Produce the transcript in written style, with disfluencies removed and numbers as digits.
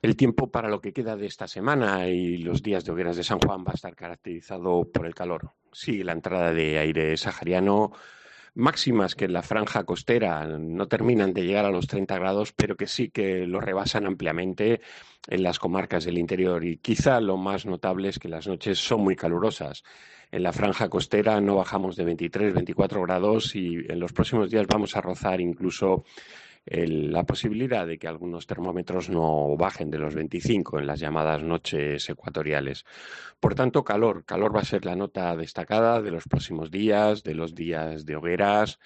El tiempo para lo que queda de esta semana y los días de hogueras de San Juan va a estar caracterizado por el calor. Sí, la entrada de aire sahariano, máximas que en la franja costera no terminan de llegar a los 30 grados, pero que sí que lo rebasan ampliamente en las comarcas del interior. Y quizá lo más notable es que las noches son muy calurosas. En la franja costera no bajamos de 23, 24 grados y en los próximos días vamos a rozar incluso la posibilidad de que algunos termómetros no bajen de los 25 en las llamadas noches ecuatoriales. Por tanto, calor va a ser la nota destacada de los próximos días, de los días de hogueras